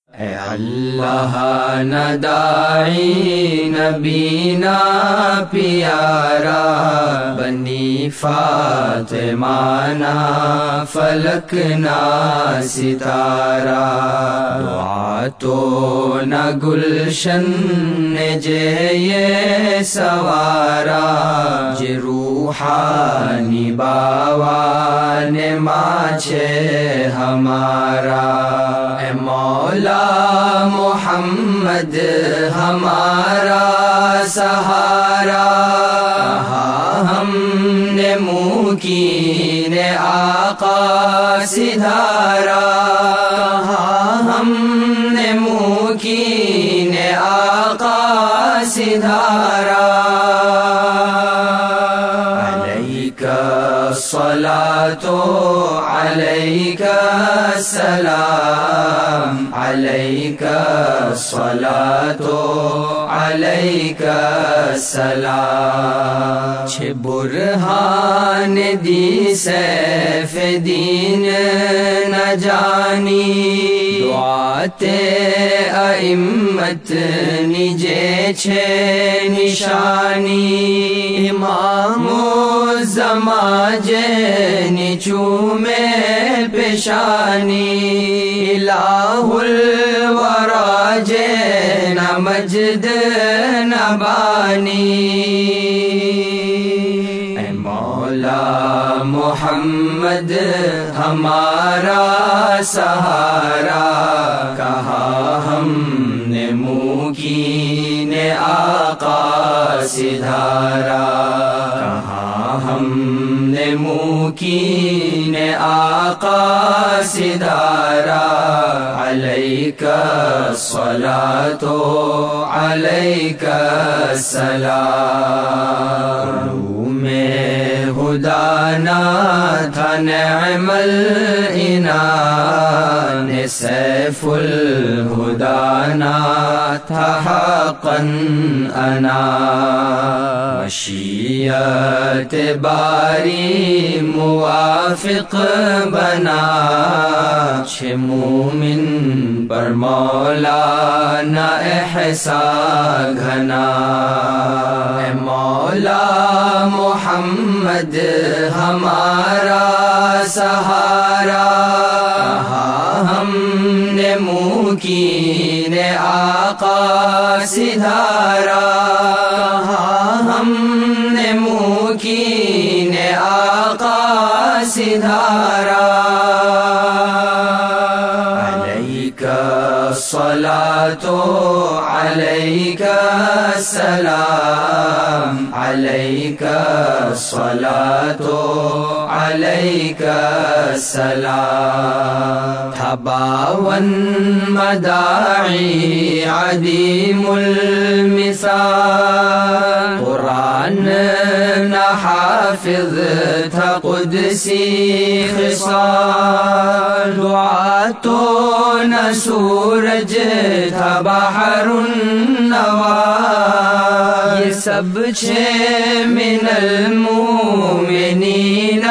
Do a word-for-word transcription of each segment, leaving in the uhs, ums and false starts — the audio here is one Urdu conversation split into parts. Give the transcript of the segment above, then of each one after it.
اے اللہ نہ داعی نبی نہ پیارا، بنی فاطمہ نہ فلک نہ ستارہ، دعا تو نہ گلشن جے یہ سوارا، جے روحانی باوان ماچھے ہمارا، اے مولا محمد ہمارا سہارا، ہم نے منہ کی نے آقا سدھارا، ہم نے منہ کی نے آقا سدھارا، علیک الصلاۃ علیک السلام، علیک الصلاۃ علیک السلام، چھ برہان دی سیف دین نہ جانی، دعات ائمت نجے چھ نشانی، امام الزمان جے نچومے پیشانی، الہ الورا جے نہ مجد نہ بانی، اے مولا محمد ہمارا سہارا، کہا ہم نے منہ کی نے آقا سدھارا، کہا ہم نے منہ کی نے آقا سدھارا، علیک الصلاۃ علیک السلام، میں خدا نہ تھا نعم العنان، سیف الہدی نہ تھا حقا انا، مشیت باری موافق بنا، چھ مومن پر مولا نہ احسان گھنا، اے مولا محمد ہمارا سہارا، ہم نے منہ کی نے آقا سدھارا، ہم نے منہ کی نے آقا سدھارا، علیک الصلاۃ علیک السلام، علیک الصلاۃ علیک السلام، تھا باون مداعی عدیم المثال، قرآن نہ حافظ تھا قدسی خصال، دعا تو نہ سورج تھا بحر النوار، یہ سب چھ من المؤمنین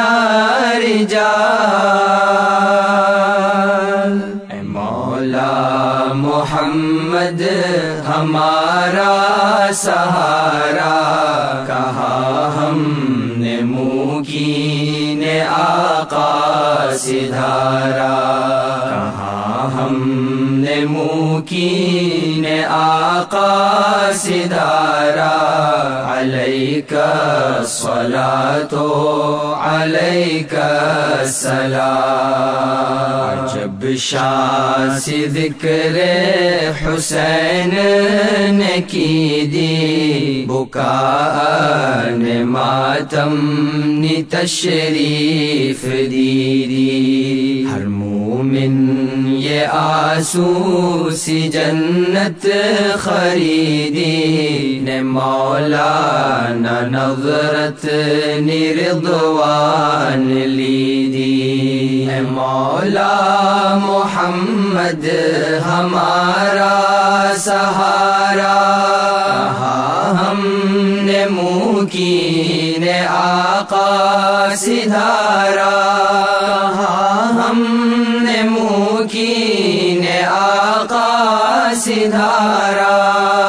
رجال، اے مولا محمد ہمارا سہارا، کہا ہم نے منہ کی نے آقا سدھارا، کہا ہم نے منہ کی نے آقا سدھارا، علیک الصلاۃ علیک السلام، جب شاہ ذکر حسین نے کی دی، بکاء نے ماتم نی تشریف دی دی، ہر مومن یہ آنسو سی جنت خریدی، نے مولا نہ نظرت نی رضوان لیدی، اے مولا محمد ہمارا سہارا، ہم نے منہ کی نے آقا سدھارا، ہم نے منہ کی نے آقا سدھارا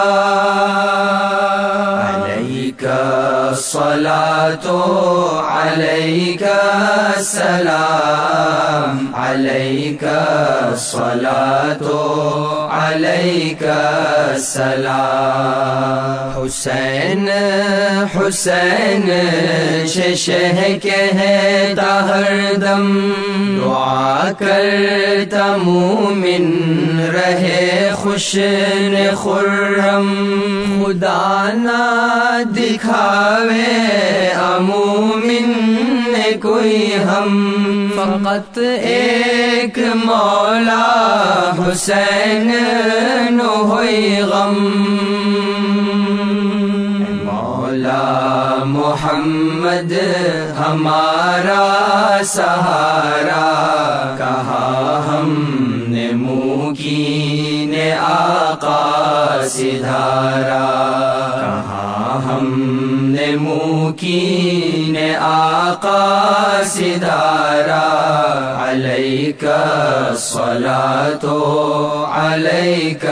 علیک الصلاۃ علیک السلام علیک الصلاۃ علیک السلام حسین حسین ششہ کہتا ہر دم دعا کرتا مومن رہے خوش خرم خدا نہ دکھاوے مومن نے کوئی ہم فقط ایک مولا حسین نو ہوئی غم مولا محمد ہمارا سہارا کہا ہم نے منہ کین آقا سدھارا کہا ہم نے منہ کین آقا سدھارا علیک الصلاۃ علیک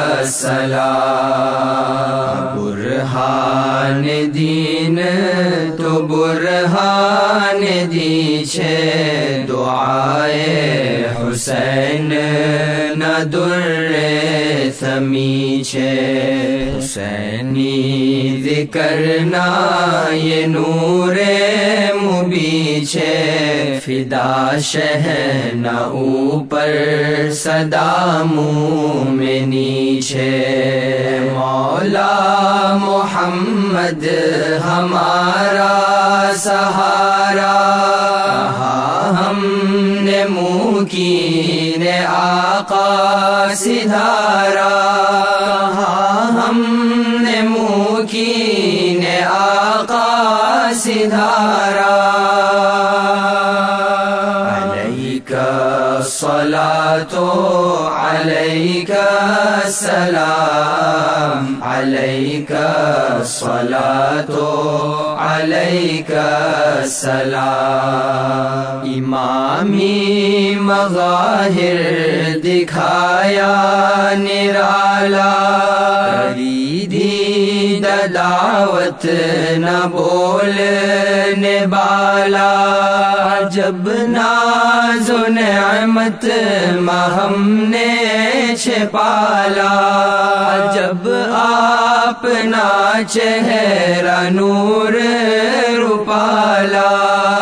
السلام برہان دین تو برہان دی چھے دعائے حسین نہ در ثمی چھے حسینی ذکر نہ یہ نور مبی چھے فدا شہ نہ اوپر صدا مومنی چھے مولا محمد ہمارا سہارا ہم نے منہ کین آقا سدھارا ہم نے منہ کین آقا سدھارا علیک الصلاۃ علیک السلام علیک الصلاۃ علیک السلام امامی مظاہر دکھایا نرالا کریدی دعوت نہ بولنے بالا جب ناز و نعمت ہم نے چھپالا جب آپ نا چہرہ نور روپالا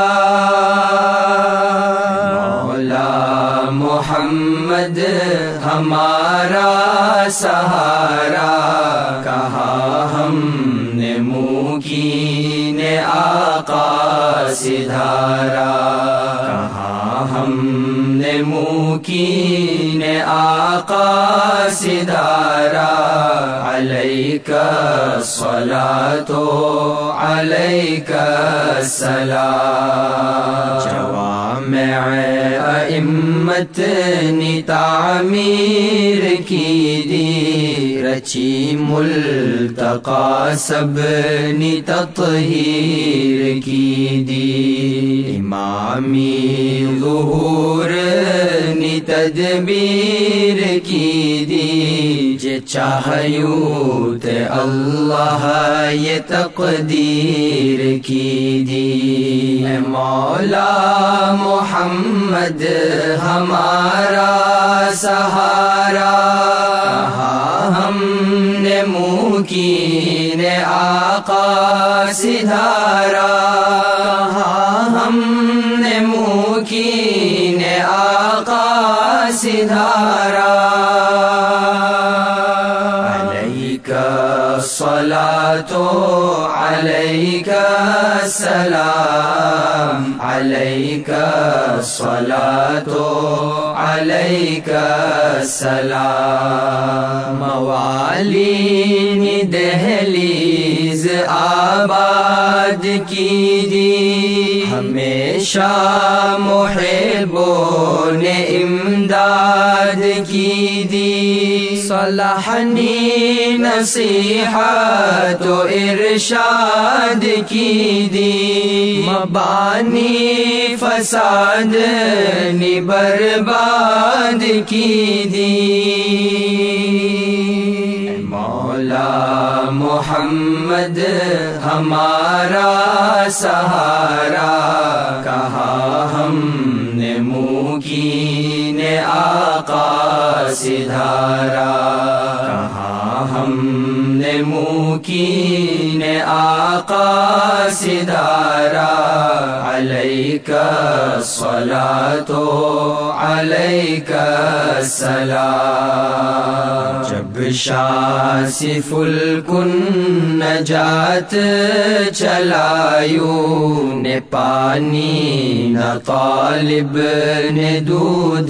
مولا محمد ہمارا سہارا کہا ہم نے منہ کین آقا سدھارا کہا ہم نے منہ کین آقا سدھارا علیک الصلاۃ علیک السلام جوامع ائمت نے تعمیر کی دی رچی ملتقى سب نے تطہیر کی دی امامی ظہور نے تدبیر کی دی جے چاہیو تے اللہ یہ تقدیر کی دی اے مولا محمد ہمارا سہارا ہم نے منہ کین آقا سدھارا ہم نے منہ کین آقا سدھارا علیک الصلاۃ علیک السلام علیک الصلاۃ علیک السلام موالین دہلیز آباد کی دی ہمیشہ محبوں نے امداد کی دی صلحنی نصیحت و ارشاد کی دی مبانی فساد نی برباد کی دی مولا محمد ہمارا سہارا، کہا ہم نے منہ کین آقا سے دھارا، کہا ہم نے منہ کین آقا سے دھارا، علیک الصلاۃ علیک السلام۔ جب شاسف الکن نجات چلایوں نے پانی نہ طالب نے دودھ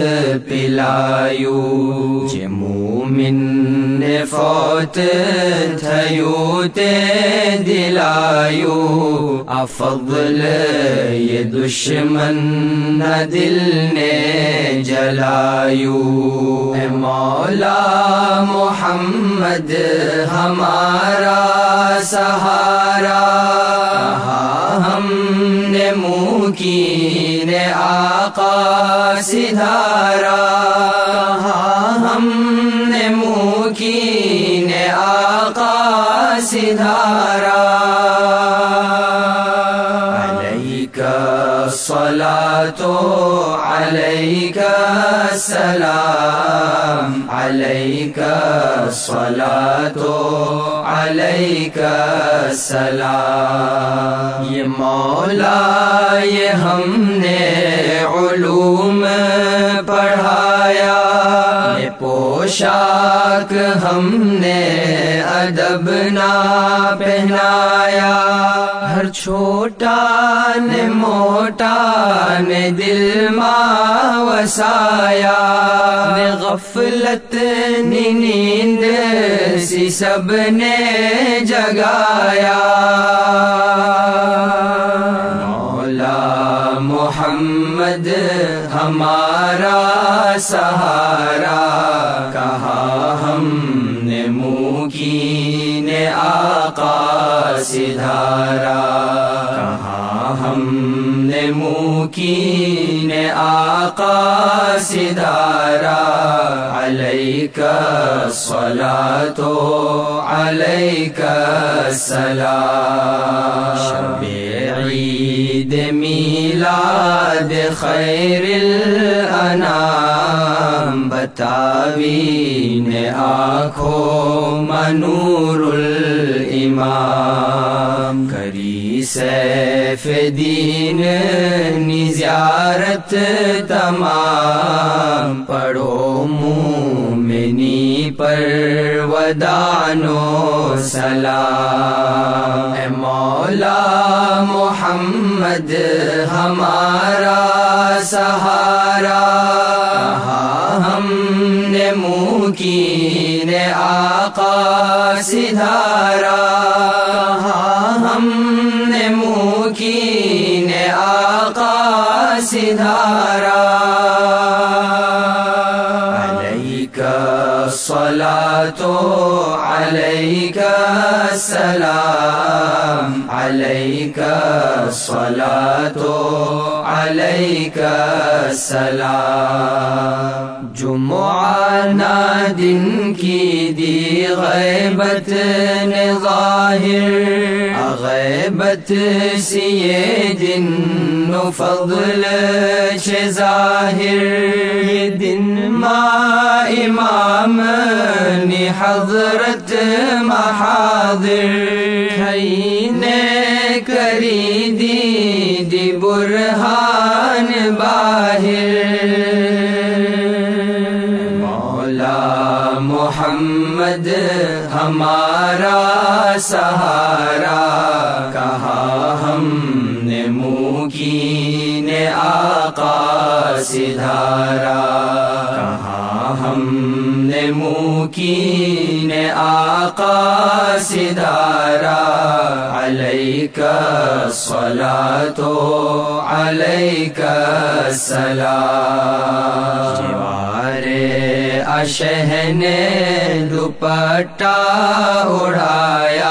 پلایوں، جے مومن نے فوت تھیو تے دلایوں، افضل یہ دشمن نہ دل نے جلایوں۔ اے مولا محمد ہمارا سہارا، کہا ہم نے منہ کین آقا سے دھارا، کہا ہم نے منہ کین آقا سے دھارا، علیک الصلاۃ علیک السلام، علیک الصلاۃ علیک السلام۔ یہ مولا یہ ہم نے علوم پڑھایا، یہ پوشاک ہم نے ادب نہ پہنایا، ہر چھوٹا نے موٹا نے دل ماں وسایا، نے غفلت نی نیند سی سب نے جگایا، مولا محمد ہمارا سہارا، کہا ہم نے منہ کین آقا سے دھارا، کہا ہم نے منہ کین آقا سے دھارا، علیک الصلاۃ علیک السلام۔ شب عید میلاد خیر الانام، بتاوین آنکھوں منور الامام، کری سیف دین نی زیارت تمام، پڑھو مومنی پر ودانو سلام۔ اے مولا محمد ہمارا سہارا، کہا ہم نے منہ کین آقا سے دھارا، کہا ہم نے منہ کین آقا سے دھارا، علیک الصلاۃ علیک السلام، علیک الصلاۃ علیک السلام۔ جمعہ دن کی دی غیبت نے ظاہر، غیبت سی یہ دن و فضل چھ ظاہر، یہ دن ما امام نی حضرت محاضر، کھینے کری دی دی برہان باہر، مولا محمد ہمارا سہارا، کہا ہم نے منہ کین آقا سے دھارا، کہا ہم نے منہ کین آقا سے دھارا، علیک الصلاۃ علیک السلام۔ شہن دوپٹہ اڑایا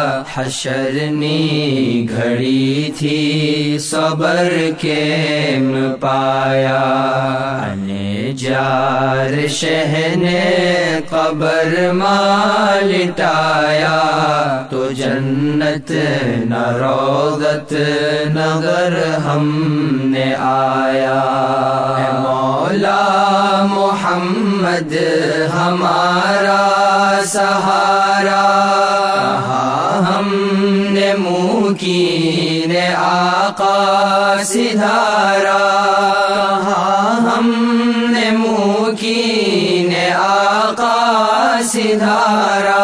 حشرنی گھڑی تھی صبر کے پایا، انے جار شہن قبر ماں لٹایا تو جنت نہ روضت نگر ہم نے آیا اے مولا محمد ہمارا سہارا ہم نے منہ کین آقا سدھارا ہم نے منہ کین آقا سدھارا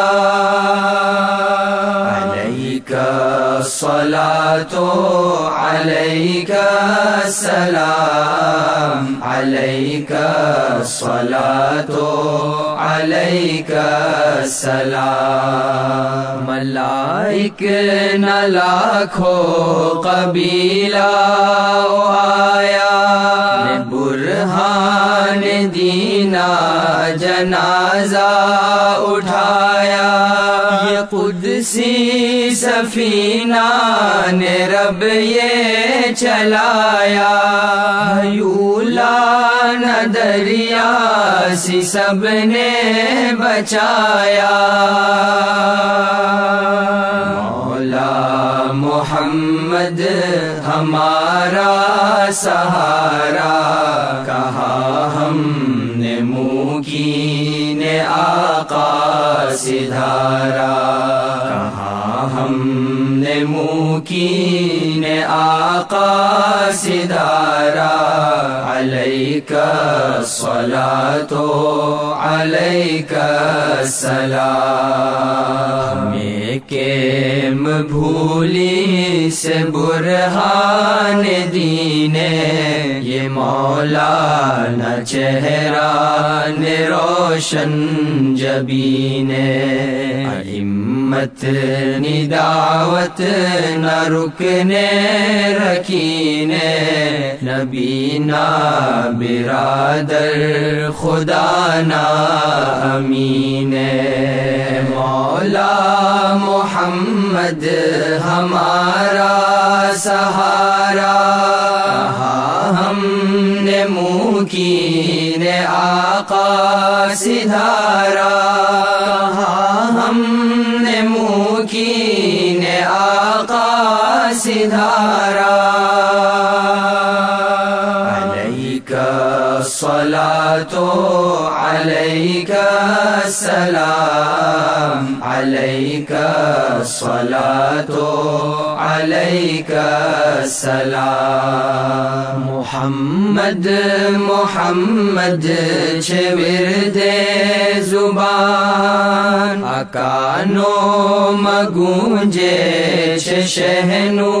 علیک الصلاۃ علیک السلام علیک الصلاۃ علیک السلام ملائک نہ لاکھوں قبیلہ آیا برہان دینا جنازہ اٹھایا یہ قدسی سفینہ نے رب یہ چلایا یولا نہ دریا سی سب نے بچایا مولا محمد ہمارا سہارا کہا ہم نے منہ کین آقا سدھارا کہا ہم نے منہ کین آقا سدھارا علیک الصلاۃ علیک السلام ہمیں کیم بھولی سے برہان دینے یہ مولانا چہرہ نے روشن جبینے ائمت نی دعوت نہ رکنے رکینے نبینا برادر خدا نا امین مولا محمد ہمارا سہارا ہم نے منہ کین آقا سدھارا ہم نے منہ کین آقا سدھارا علیک الصلاۃ علیک السلام علیک الصلاۃ علیک السلام محمد محمد چھ ورد زبان اکانو مگونجے چھ شہنو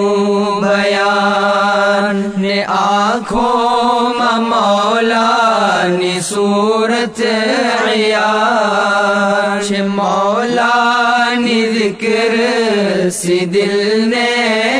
بیان نے آنکھوں مولا نی صورت عیان چھ مولا نی ذکر سی دل نے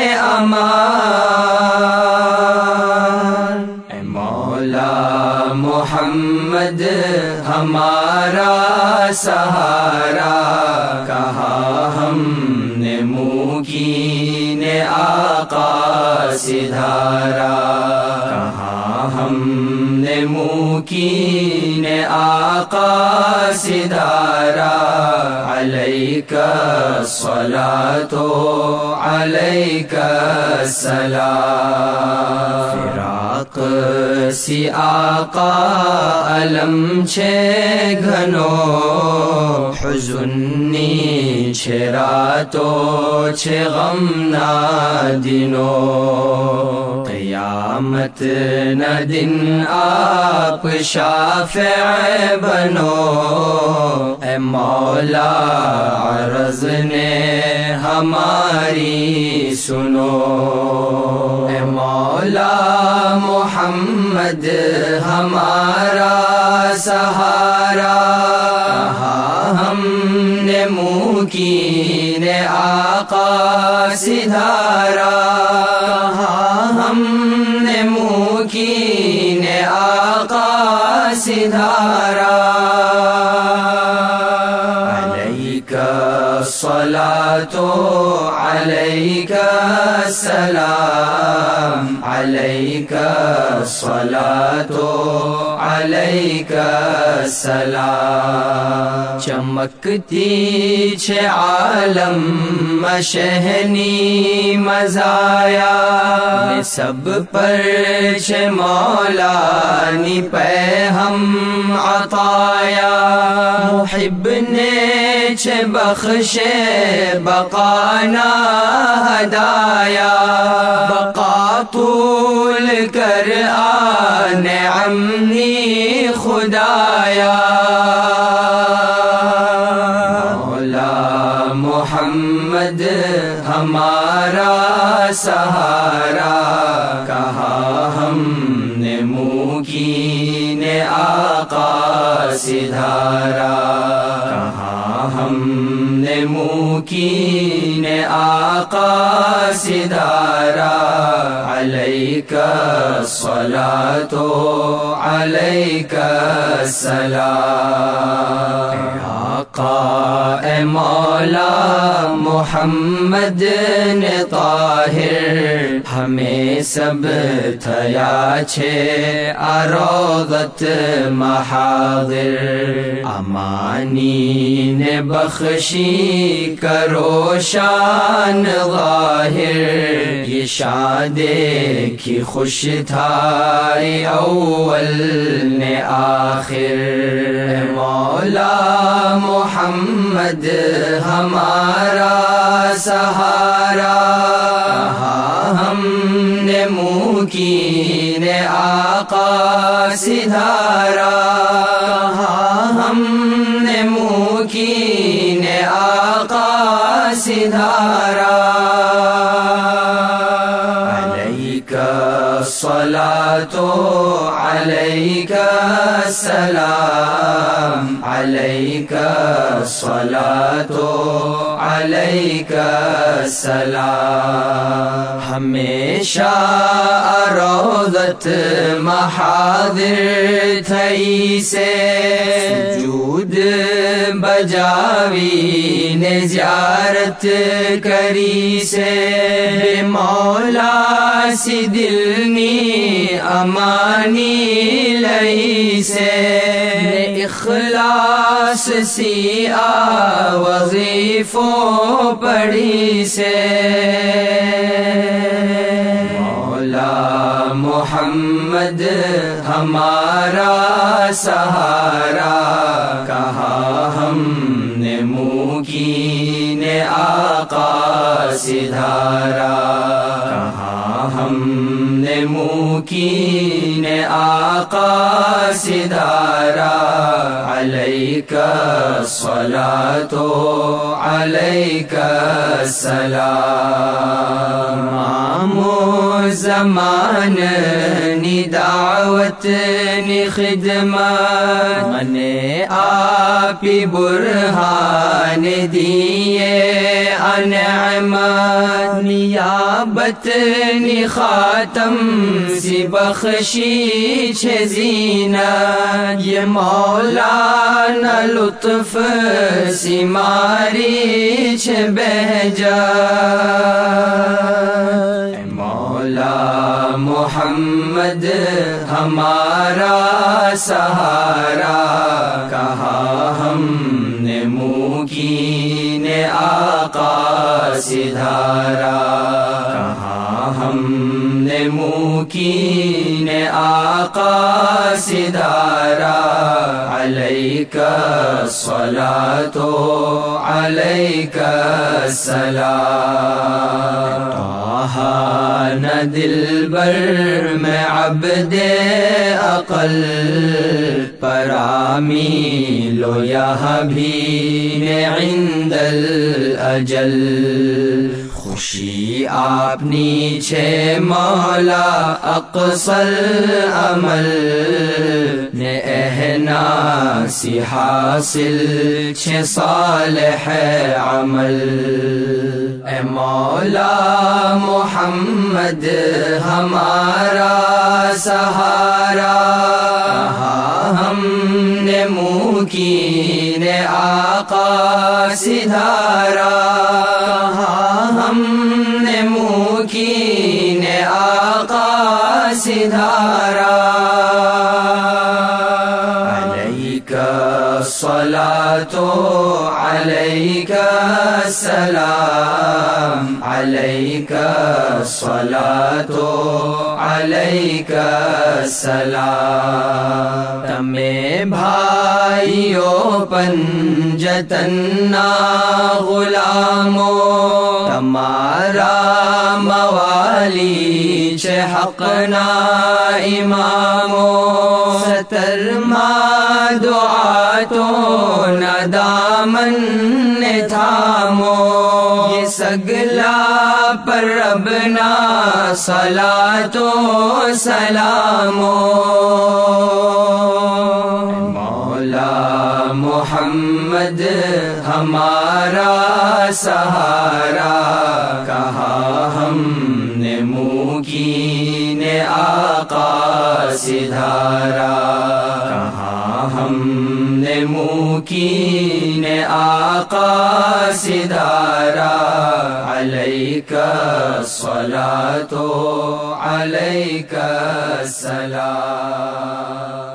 امان اے مولا محمد ہمارا سہارا کہا ہم نے منہ کین آقا سدھارا کہا ہم نے منہ کین آقا سدھارا علیک الصلاۃ علیک السلام فراق سی آقا علم چھے گھنو حزنی چھے راتو چھے غمنا دنو قیامت نہ دن آپ شافع بنو اے مولا عرض نے ہماری سنو اے مولا محمد ہمارا سہارا ہم نے منہ کین آقا سدھارا ہم نے منہ کین آقا سدھارا علیک الصلاۃ علیک السلام علیک الصلاۃ علیک السلام چمکتی چھ عالم مشہنی مزایا سب پر چھ مولا نی پہ ہم عطایا محب نے چھ بخش بقانا ہدایا بقا طول کر آن نعمنی خدایا مولا محمد ہمارا سہارا کہا ہم نے منہ کی نے آقا سدھارا کہا ہم نے منہ کی نے آقا سدھارا علیک الصلاۃ علیک السلام اے آقا اے مولا محمد نے طاہر ہمیں سب تھیا چھے اروضت محاضر امانی نے بخشی کرو شان ظاہر یہ شان دیکھی خوش تھا اول نے آخر مولا محمد ہمارا سہارا ہم نے منہ کی نے آقا سدھارا ہم نے منہ کی نے آقا سدھارا علیک الصلاۃ علیک السلام علیک الصلاۃ علیک السلام ہمیشہ روضت محاضر تھئی سے سجود بجاوی نے زیارت کری سے بے مولا سی دل نی امانی لئی سے اخلاص سی آ وظیفوں پڑھی سے مولا محمد ہمارا سہارا کہا ہم نے منہ کی نے آقا سدھارا کہا ہم نے منہ کی نے آقا سدھارا علیک الصلاۃ علیک السلام امام زمان نی دعوت نی خدمت من آپی برہان دیے انعمت نیابت نی خاتم سی بخشی چھ زینت یہ مولانا لطف سی ماری چھ بہجت مولا محمد ہمارا سہارا کہا ہم نے منہ کی نے آقا سدھارا کہا ہم نے منہ کی نے آقا سدھارا علیک الصلاۃ علیک السلام نہ دلبر میں عبد عقل پرامی لو یہاں بھی عند الاجل خوشی آپنی چھے مولا اقصل عمل نے اہنا سی حاصل چھے صالح عمل اے مولا محمد ہمارا سہارا ہم نے منہ کی نے آقا سدھارا ہم نے منہ کی نے آقا سدھارا الصلاة عليك السلام عليك الصلاة عليك السلام تمہیں بھائیو پنجتنا غلامو تمہارا موالی چھ حقنا امامو ستر ما دعا تو ندامن تھامو یہ سگلا پر ربنا صلاۃ و سلامو مولا محمد ہمارا سہارا کہا ہم نے منہ کی نے آقا سدھارا کہا ہم نے منہ کی نے آقا سدھارا علیک الصلاۃ علیک السلام